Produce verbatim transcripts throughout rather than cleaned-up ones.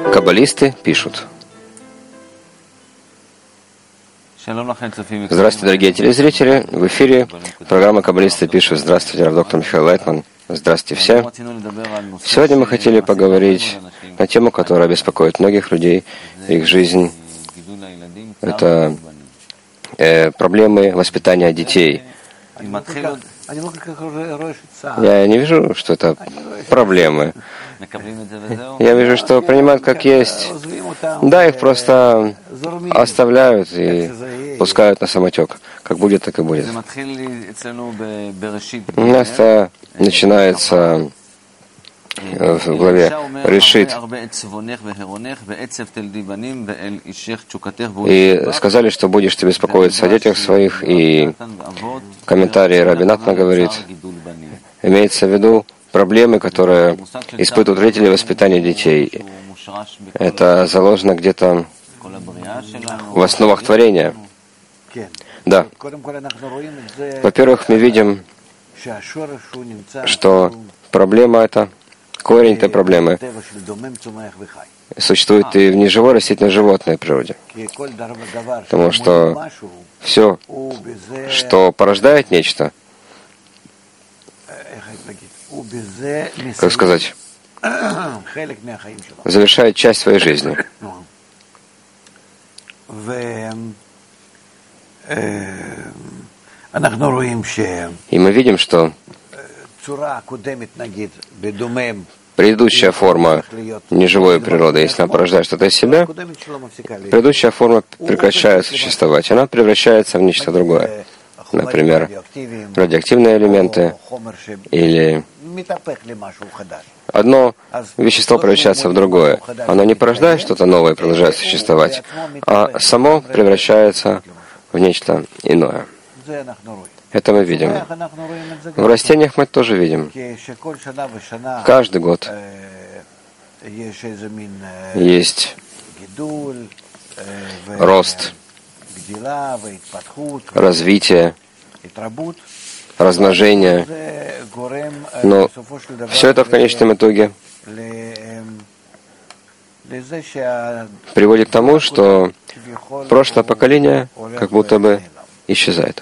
Каббалисты пишут. Здравствуйте, дорогие телезрители. В эфире программа «Каббалисты пишут». Здравствуйте, рав-доктор Михаил Лайтман. Здравствуйте все. Сегодня мы хотели поговорить на тему, которая беспокоит многих людей, их жизнь. Это э, проблемы воспитания детей. Я не вижу, что это проблемы. Я вижу, что принимают как есть. Да, их просто оставляют и пускают на самотек. Как будет, так и будет. У нас это начинается в главе «Решит». И сказали, что будешь ты беспокоиться о детях своих, и комментарий Раби Натана говорит, имеется в виду проблемы, которые испытывают родители воспитания детей. Это заложено где-то в основах творения. Да. Во-первых, мы видим, что проблема эта, корень этой проблемы существует и в неживой растительной животной природе. Потому что все, что порождает нечто, как сказать, завершает часть своей жизни. И мы видим, что предыдущая форма неживой природы, если она порождает что-то из себя, предыдущая форма прекращает существовать. Она превращается в нечто другое. Например, радиоактивные элементы или одно вещество превращается в другое. Оно не порождает что-то новое и продолжает существовать, а само превращается в нечто иное. Это мы видим. В растениях мы это тоже видим. Каждый год есть рост, развитие, размножение. Но все это в конечном итоге приводит к тому, что прошлое поколение как будто бы исчезает.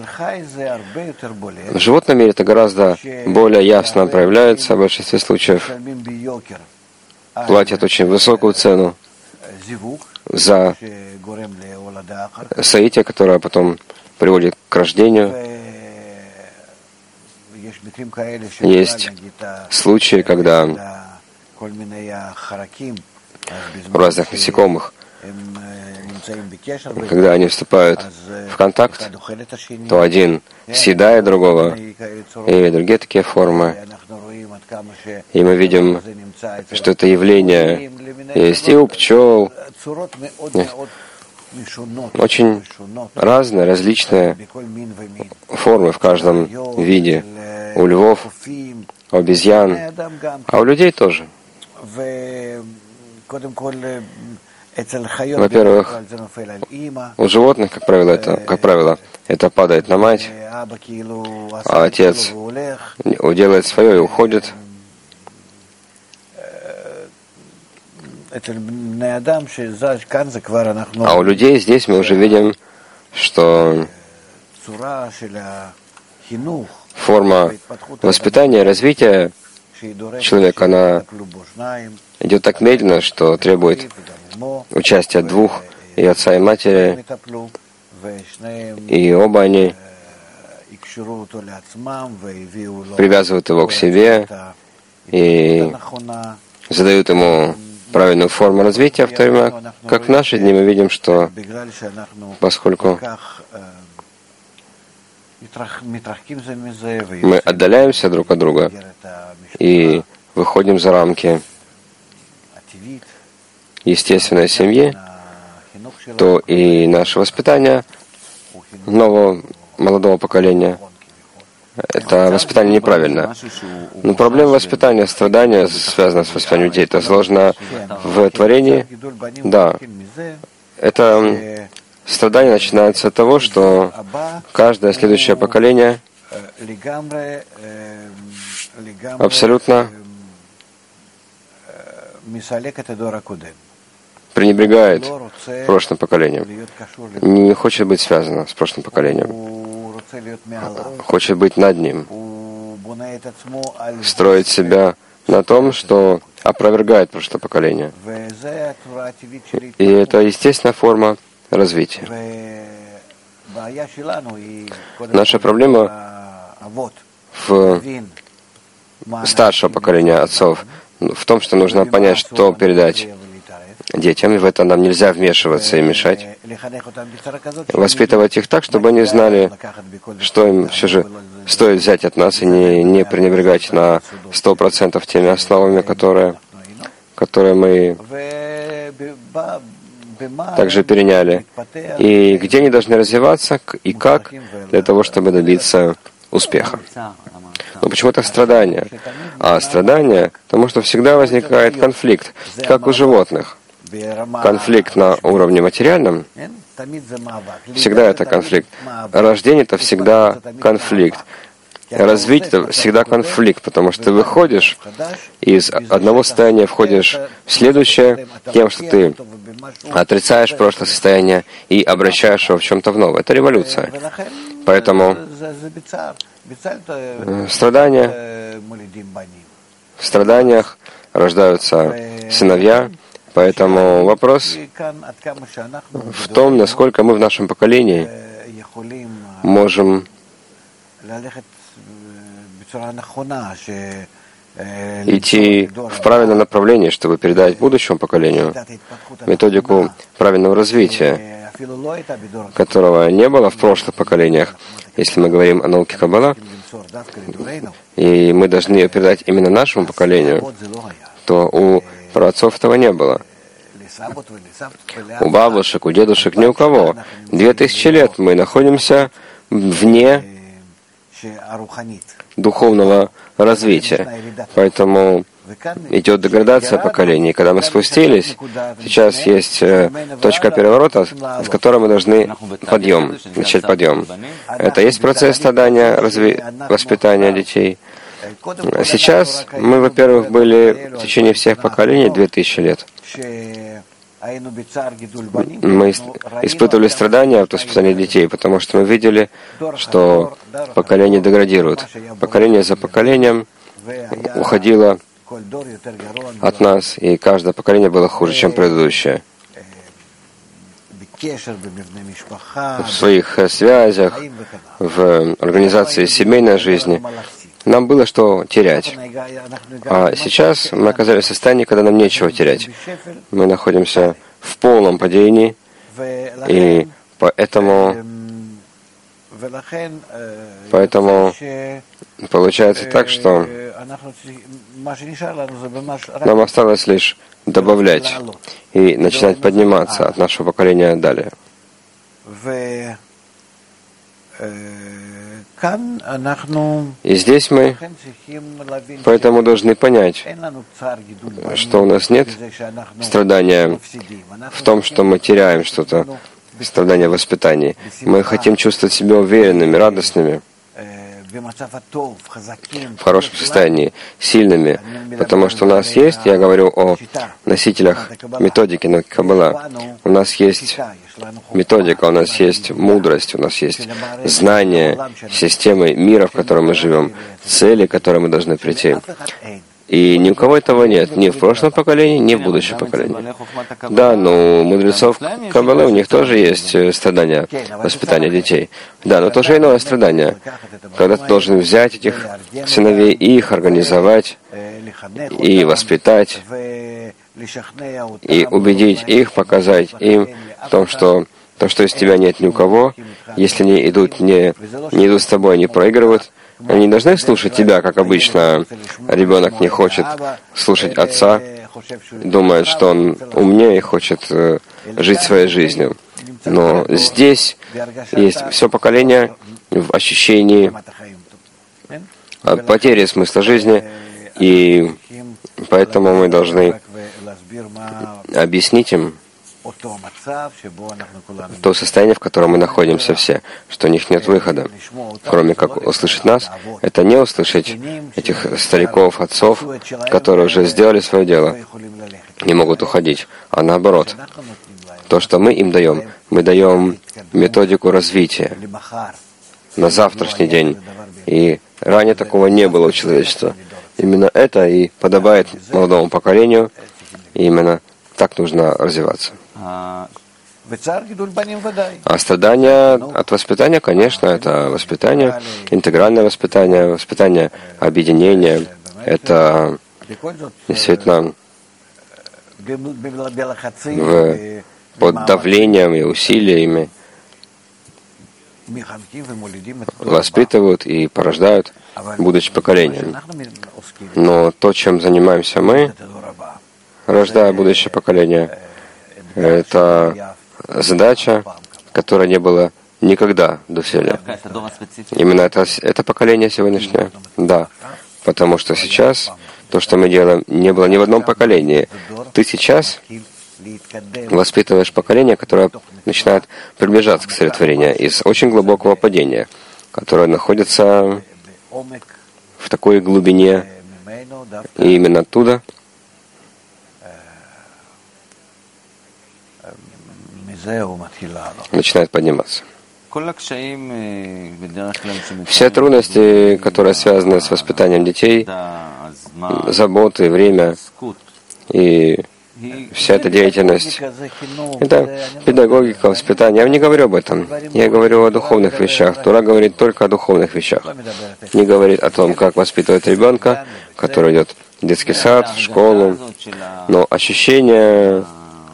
В животном мире это гораздо более ясно проявляется в большинстве случаев. Платят очень высокую цену за соитие, которое потом приводит к рождению. Есть случаи, когда у разных насекомых, когда они вступают в контакт, то один съедает другого, и другие такие формы. И мы видим, что это явление есть и у пчел, очень разные, различные формы в каждом виде. У львов, у обезьян, а у людей тоже. Во-первых, у животных, как правило, это, как правило, это падает на мать, а отец делает свое и уходит. А у людей здесь мы уже видим, что форма воспитания и развития человека, она идет так медленно, что требует участия двух, и отца, и матери, и оба они привязывают его к себе и задают ему правильную форму развития, в то время как в наши дни мы видим, что поскольку мы отдаляемся друг от друга и выходим за рамки естественной семьи, то и наше воспитание нового молодого поколения — это воспитание неправильно. Но проблема воспитания, страдания, связанная с воспитанием детей, это сложно в творении. Да, это страдание начинается от того, что каждое следующее поколение абсолютно пренебрегает прошлым поколением, не хочет быть связано с прошлым поколением, хочет быть над ним, строит себя на том, что опровергает прошлое поколение. И это естественная форма развития. Наша проблема в старшего поколения отцов в том, что нужно понять, что передать детям, и в это нам нельзя вмешиваться и мешать. Воспитывать их так, чтобы они знали, что им все же стоит взять от нас, и не, не пренебрегать на сто процентов теми основами, которые, которые мы также переняли. И где они должны развиваться, и как, для того, чтобы добиться успеха. Но почему это страдание? А страдание, потому что всегда возникает конфликт, как у животных. Конфликт на уровне материальном, всегда это конфликт. Рождение — это всегда конфликт. Развитие — это всегда конфликт, потому что ты выходишь из одного состояния, входишь в следующее тем, что ты отрицаешь прошлое состояние и обращаешь его в чем-то в новое. Это революция. Поэтому страдания, в страданиях рождаются сыновья. Поэтому вопрос в том, насколько мы в нашем поколении можем идти в правильном направлении, чтобы передать будущему поколению методику правильного развития, которого не было в прошлых поколениях. Если мы говорим о науке Каббала, и мы должны ее передать именно нашему поколению, то у праотцов этого не было. У бабушек, у дедушек, ни у кого. Две тысячи лет мы находимся вне духовного развития. Поэтому идет деградация поколений. Когда мы спустились, сейчас есть э, точка переворота, с которой мы должны подъем, начать подъем. Это есть процесс страдания, разви... воспитания детей. Сейчас мы, во-первых, были в течение всех поколений две тысячи лет. Мы испытывали страдания от воспитания детей, потому что мы видели, что поколение деградирует. Поколение за поколением уходило от нас, и каждое поколение было хуже, чем предыдущее. В своих связях, в организации семейной жизни нам было что терять. А сейчас мы оказались в состоянии, когда нам нечего терять. Мы находимся в полном падении, и поэтому, поэтому получается так, что нам осталось лишь добавлять и начинать подниматься от нашего поколения далее. И здесь мы поэтому должны понять, что у нас нет страдания в том, что мы теряем что-то, страдания в воспитании. Мы хотим чувствовать себя уверенными, радостными, в хорошем состоянии, сильными, потому что у нас есть, я говорю о носителях методики науки Каббала, у нас есть методика, у нас есть мудрость, у нас есть знание системы мира, в котором мы живем, цели, к которой мы должны прийти. И ни у кого этого нет, ни в прошлом поколении, ни в будущем поколении. Да, но у мудрецов Каббалы у них тоже есть страдания, воспитание детей. Да, но тоже иное страдание, когда ты должен взять этих сыновей и их организовать, и воспитать, и убедить их, показать им в том, что то, что из тебя нет ни у кого, если они идут, не, не идут с тобой, не проигрывают, они не должны слушать тебя, как обычно. Ребенок не хочет слушать отца, думает, что он умнее и хочет э, жить своей жизнью. Но здесь есть все поколение в ощущении потери смысла жизни, и поэтому мы должны объяснить им, то состояние, в котором мы находимся все, что у них нет выхода, кроме как услышать нас, это не услышать этих стариков, отцов, которые уже сделали свое дело, не могут уходить, а наоборот. То, что мы им даем, мы даем методику развития на завтрашний день. И ранее такого не было у человечества. Именно это и подобает молодому поколению, и именно так нужно развиваться. А страдания от воспитания, конечно, это воспитание, интегральное воспитание, воспитание объединения. Это действительно в, под давлением и усилиями воспитывают и порождают будущее поколение. Но то, чем занимаемся мы, рождая будущее поколение, это задача, которая не была никогда до доселе. Именно это, это поколение сегодняшнее? Да. Потому что сейчас то, что мы делаем, не было ни в одном поколении. Ты сейчас воспитываешь поколение, которое начинает приближаться к цели творения из очень глубокого падения, которое находится в такой глубине, и именно оттуда начинает подниматься. Все трудности, которые связаны с воспитанием детей, заботы, время и вся эта деятельность, это педагогика, воспитание. Я не говорю об этом. Я говорю о духовных вещах. Тора говорит только о духовных вещах. Не говорит о том, как воспитывать ребенка, который идет в детский сад, в школу. Но ощущение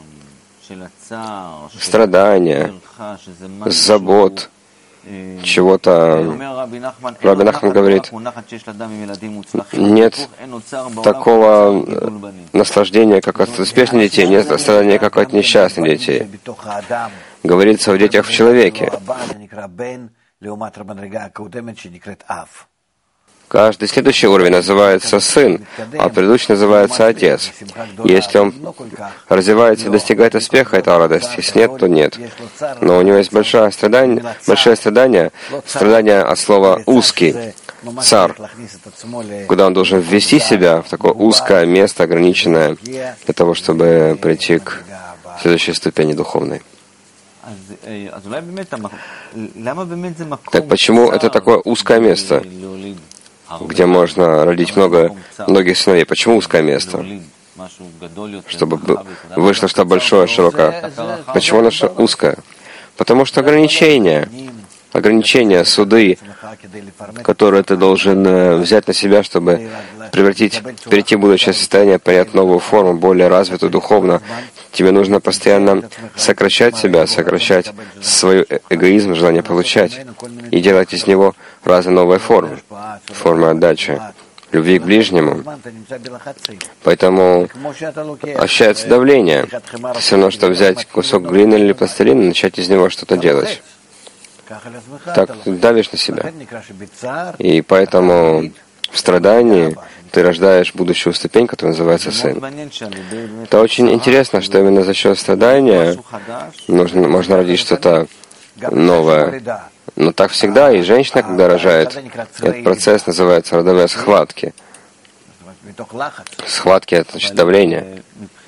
страдания, забот, чего-то. Раби Нахман говорит, нет такого наслаждения, как от успешных детей, нет страдания, как от несчастных детей. Говорится о детях в человеке. Каждый следующий уровень называется сын, а предыдущий называется отец. Если он развивается и достигает успеха, это радость. Если нет, то нет. Но у него есть большое страдание, большое страдание, страдание от слова «узкий», «цар», куда он должен ввести себя в такое узкое место, ограниченное, для того, чтобы прийти к следующей ступени духовной. Так почему это такое узкое место, где можно родить много, многих сыновей? Почему узкое место? Чтобы вышло что большое, широкое. Почему оно узкое? Потому что ограничения, ограничения, суды, которые ты должен взять на себя, чтобы превратить, перейти в будущее состояние, принять новую форму, более развитую духовно. Тебе нужно постоянно сокращать себя, сокращать свой эгоизм, желание получать, и делать из него разные новые формы, формы отдачи, любви к ближнему. Поэтому ощущается давление. Все равно, что взять кусок глины или пластилина и начать из него что-то делать. Так давишь на себя. И поэтому в страдании ты рождаешь будущую ступень, которая называется сын. Это очень интересно, что именно за счет страдания нужно, можно родить что-то новое. Но так всегда, и женщина, когда рожает, этот процесс называется родовые схватки. Схватки — это значит давление.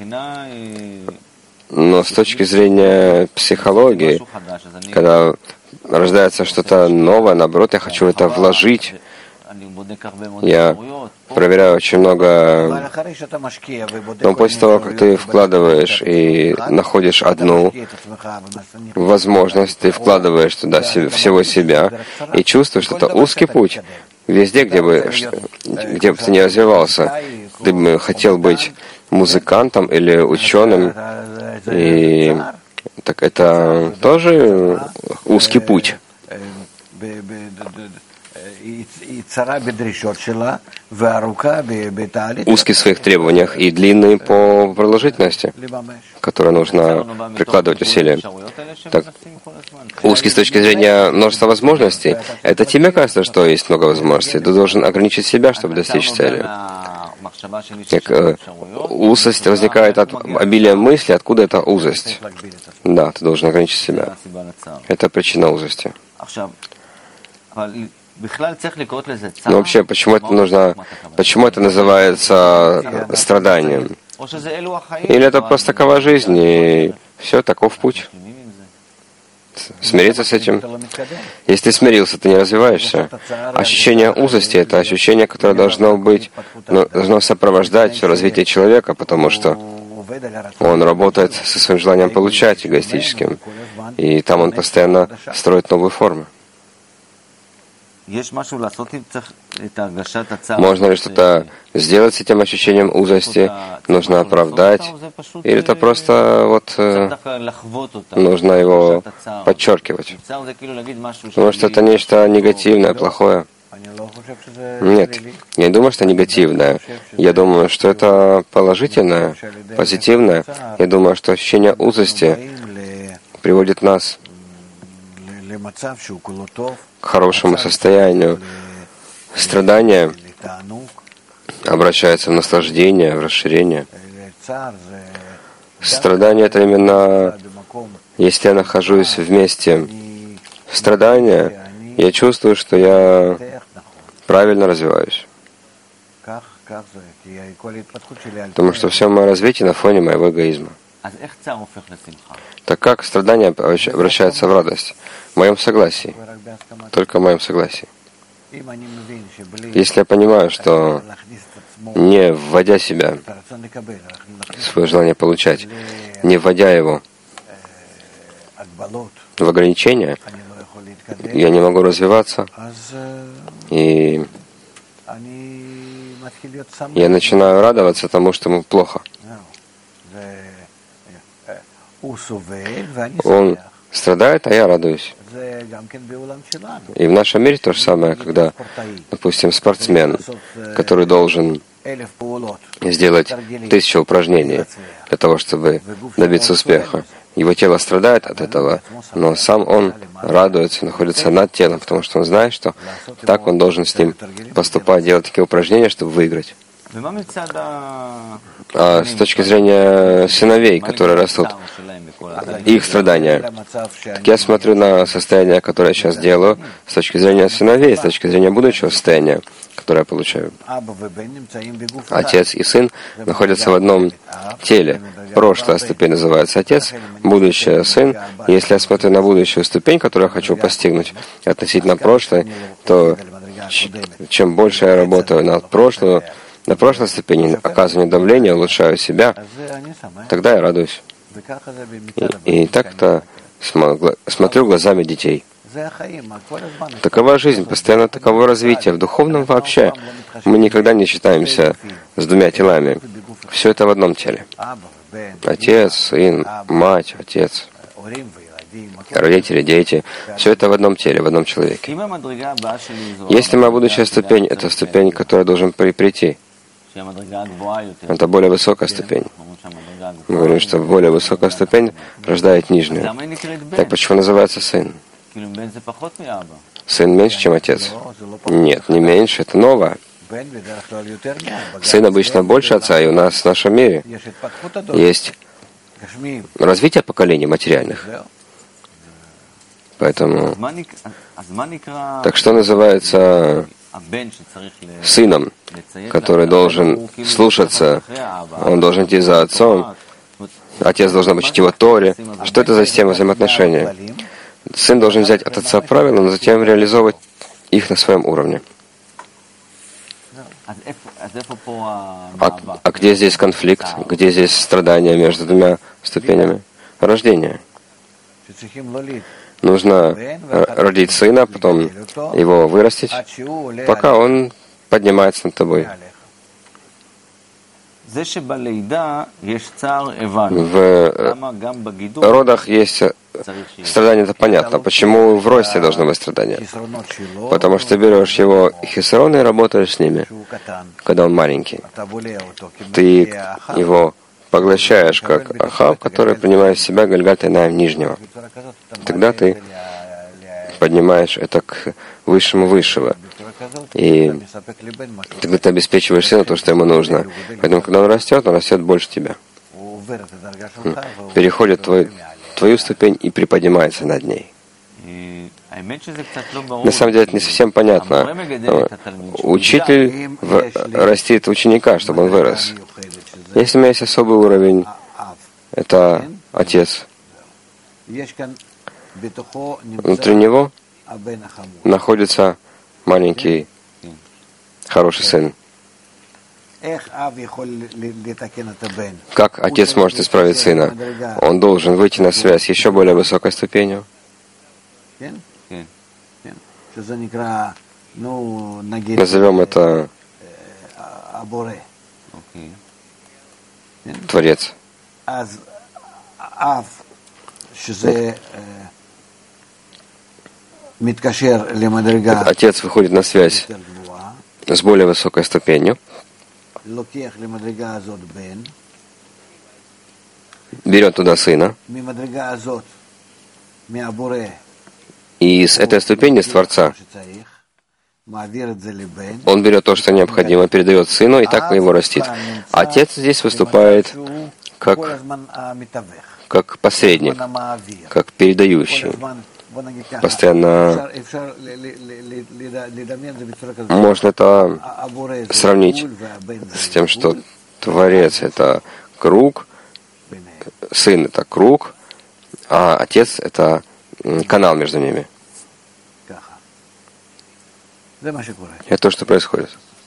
Но с точки зрения психологии, когда рождается что-то новое, наоборот, я хочу это вложить. Я проверяю очень много, но после того, как ты вкладываешь и находишь одну возможность, ты вкладываешь туда всего себя и чувствуешь, что это узкий путь. Везде, где бы, где бы ты ни развивался, ты бы хотел быть музыкантом или ученым, и так это тоже узкий путь. Узкий в своих требованиях и длинный по продолжительности, которой нужно прикладывать усилия. Так, узкий с точки зрения множества возможностей, это тебе кажется, что есть много возможностей. Ты должен ограничить себя, чтобы достичь цели. Как э, узость возникает от обилия мысли, откуда эта узость? Да, ты должен ограничить себя. Это причина узости. Но вообще, почему это нужно, почему это называется страданием? Или это просто такова жизнь, и все, таков путь? Смириться с этим. Если ты смирился, ты не развиваешься. Ощущение узости — это ощущение, которое должно быть, ну, должно сопровождать все развитие человека, потому что он работает со своим желанием получать, эгоистическим, и там он постоянно строит новые формы. Можно ли что-то сделать с этим ощущением узости? Нужно оправдать? Или это просто вот нужно его подчеркивать? Потому что это нечто негативное, плохое. Нет, я не думаю, что негативное. Я думаю, что это положительное, позитивное. Я думаю, что ощущение узости приводит нас к хорошему состоянию. Страдание обращается в наслаждение, в расширение. Страдание — это именно, если я нахожусь вместе страдания, я чувствую, что я правильно развиваюсь. Потому что все мое развитие на фоне моего эгоизма. Так как страдание обращается в радость? В моем согласии. Только в моем согласии. Если я понимаю, что не вводя себя, свое желание получать, не вводя его в ограничения, я не могу развиваться, и я начинаю радоваться тому, что ему плохо. Он страдает, а я радуюсь. И в нашем мире то же самое, когда, допустим, спортсмен, который должен сделать тысячу упражнений для того, чтобы добиться успеха. Его тело страдает от этого, но сам он радуется, находится над телом, потому что он знает, что так он должен с ним поступать, делать такие упражнения, чтобы выиграть. А с точки зрения сыновей, которые растут, их страдания, так я смотрю на состояние, которое я сейчас делаю, с точки зрения сыновей, с точки зрения будущего состояния, которое я получаю. Отец и сын находятся в одном теле. Прошлая ступень называется отец, будущее сын. И если я смотрю на будущую ступень, которую я хочу постигнуть, относительно прошлой, то чем больше я работаю над прошлой, на прошлой ступени оказываю давление, улучшаю себя, тогда я радуюсь. И, и так-то смотрю глазами детей. Такова жизнь, постоянно таково развитие. В духовном вообще мы никогда не считаемся с двумя телами. Все это в одном теле. Отец, сын, мать, отец, родители, дети. Все это в одном теле, в одном человеке. Если моя будущая ступень — это ступень, к которой должен прийти, это более высокая ступень. Мы говорим, что более высокая ступень рождает нижнюю. Так почему называется сын? Сын меньше, чем отец? Нет, не меньше, это новое. Сын обычно больше отца, и у нас в нашем мире есть развитие поколений материальных. Поэтому, так что называется сыном, который должен слушаться, он должен идти за отцом, отец должен обучить его Торе. Что это за система взаимоотношений? Сын должен взять от отца правила, но затем реализовывать их на своем уровне. А, а где здесь конфликт? Где здесь страдания между двумя ступенями? Рождение. Нужно родить сына, потом его вырастить, пока он поднимается над тобой. В родах есть страдания, это понятно. Почему в росте должно быть страдания? Потому что ты берешь его хисроны и работаешь с ними, когда он маленький. Ты его поглощаешь, как Ахав, который принимает в себя Гальгальт Эйнаим нижнего. Тогда ты поднимаешь это к высшему высшего. И тогда ты обеспечиваешь сыну то, что ему нужно. Поэтому, когда он растет, он растет больше тебя. Переходит в твой, твою ступень и приподнимается над ней. На самом деле это не совсем понятно. Учитель в... растит ученика, чтобы он вырос. Если у меня есть особый уровень, это отец. Внутри него находится маленький, хороший сын. Как отец может исправить сына? Он должен выйти на связь с еще более высокой ступенью. Назовем это Творец. Отец выходит на связь с более высокой ступенью, берет туда сына, и с этой ступени, с Творца, он берет то, что необходимо, передает сыну, и так его растит. Отец здесь выступает как, как посредник, как передающий. Постоянно можно это сравнить с тем, что Творец — это круг, сын — это круг, а отец — это канал между ними. Это то, что происходит.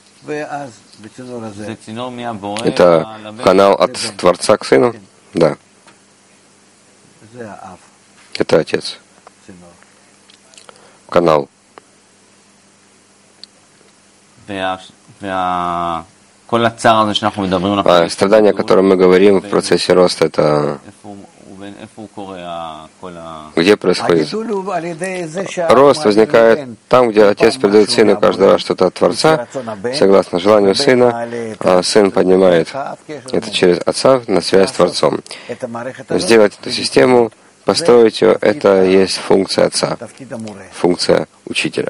Это канал от Творца к сыну? Да. Это отец. Канал. А страдания, о котором мы говорим в процессе роста, это где происходит? Рост возникает там, где отец передает сыну каждый раз что-то от Творца, согласно желанию сына, а сын поднимает это через отца на связь с Творцом. Сделать эту систему, построить ее, это есть функция отца, функция учителя.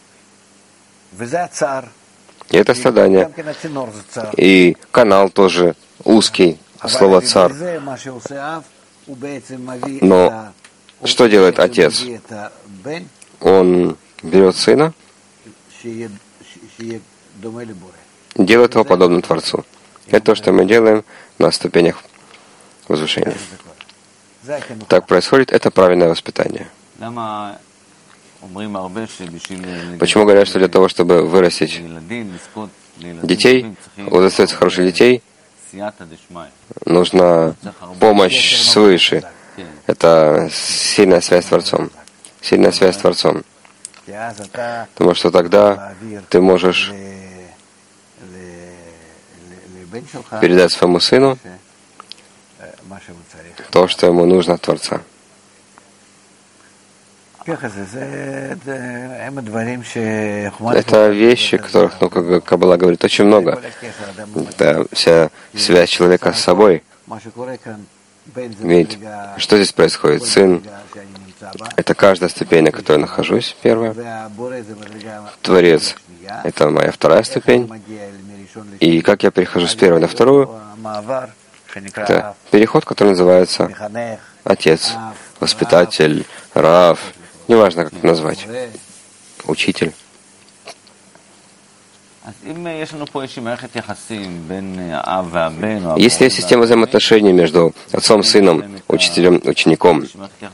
И это страдание. И канал тоже узкий, слово «царь». Но что делает отец? Он берет сына, делает его подобным Творцу. Это то, что мы делаем на ступенях возвышения. Так происходит, это правильное воспитание. Почему говорят, что для того, чтобы вырастить детей, удостоиться хороших детей, нужна помощь свыше. Это сильная связь с Творцом. Сильная связь с Творцом. Потому что тогда ты можешь передать своему сыну то, что ему нужно от Творца. Это вещи, которых, ну, как Каббала говорит, очень много. Это вся связь человека с собой. Ведь что здесь происходит? Сын — это каждая ступень, на которой я нахожусь, первая. Творец — это моя вторая ступень. И как я перехожу с первой на вторую, это переход, который называется Отец, Воспитатель, Рав, неважно, как это назвать, Учитель. Если есть система взаимоотношений между отцом, сыном, учителем, учеником,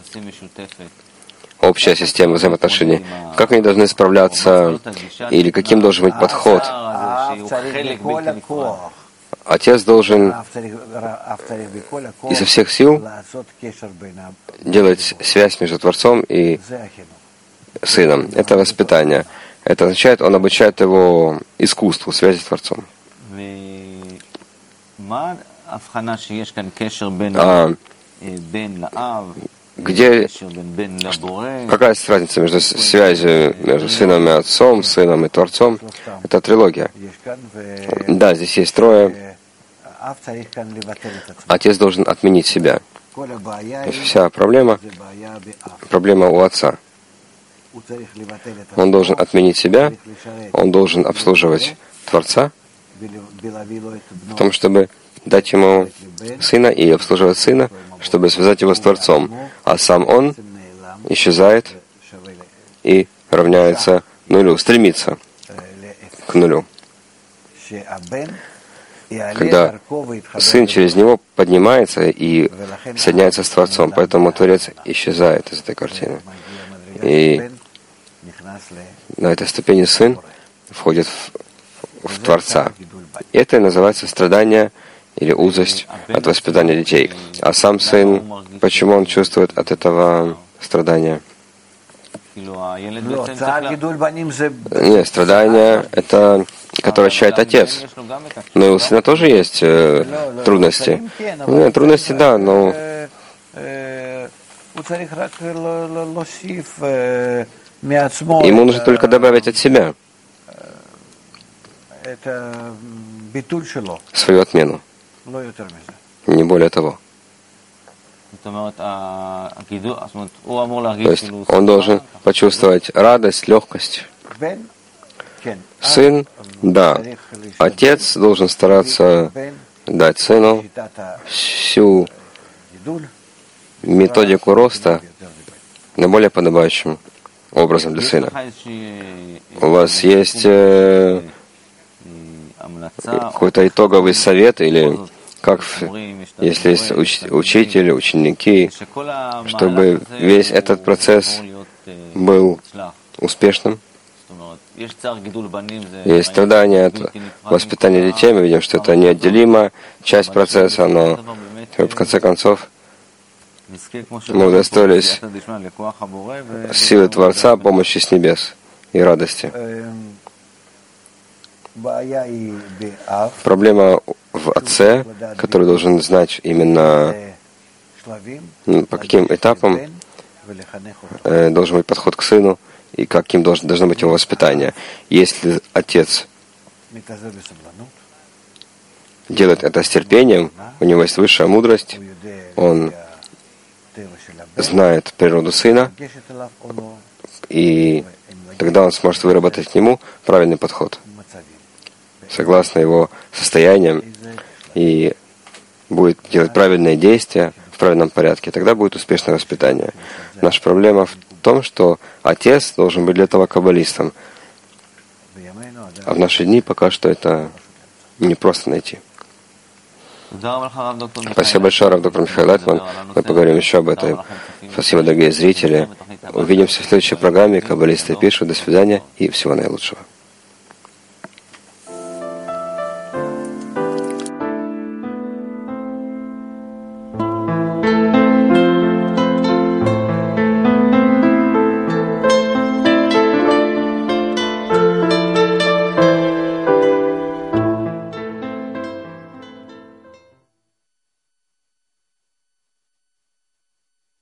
общая система взаимоотношений, как они должны справляться или каким должен быть подход? Отец должен изо всех сил делать связь между Творцом и сыном. Это воспитание. Это означает, он обучает его искусству связи с Творцом. А где, какая разница между связью между сыном и отцом, сыном и Творцом? Это трилогия. Да, здесь есть трое. Отец должен отменить себя. Вся проблема, проблема у отца. Он должен отменить себя, он должен обслуживать Творца, в том, чтобы дать ему сына и обслуживать сына, чтобы связать его с Творцом. А сам он исчезает и равняется нулю, стремится к нулю. Когда сын через него поднимается и соединяется с Творцом, поэтому Творец исчезает из этой картины. И на этой ступени сын входит в, в Творца. И это называется страдание или узость от воспитания детей. А сам сын, почему он чувствует от этого страдания? Нет, страдание — это, которое ощущает отец. Но и у сына тоже есть э, трудности. Нет, трудности, да, но ему нужно только добавить от себя свою отмену. Не более того. То есть он должен почувствовать радость, легкость. Сын, да. Отец должен стараться дать сыну всю методику роста на более подобающим образом для сына. У вас есть э, какой-то итоговый совет или как, если есть уч, учитель, ученики, чтобы весь этот процесс был успешным? Есть страдания от воспитания детей, мы видим, что это неотделимая часть процесса, но в конце концов мы удостоились силы Творца, помощи с небес и радости. Проблема в отце, который должен знать именно по каким этапам э, должен быть подход к сыну и каким должен, должно быть его воспитание. Если отец делает это с терпением, у него есть высшая мудрость, он знает природу сына, и тогда он сможет выработать к нему правильный подход, согласно его состояниям, и будет делать правильные действия в правильном порядке. Тогда будет успешное воспитание. Наша проблема в том, что отец должен быть для этого каббалистом. А в наши дни пока что это не просто найти. Спасибо большое, Рав доктор Михаил Лайтман. Мы поговорим еще об этом. Спасибо, дорогие зрители. Увидимся в следующей программе. Каббалисты пишут. До свидания и всего наилучшего.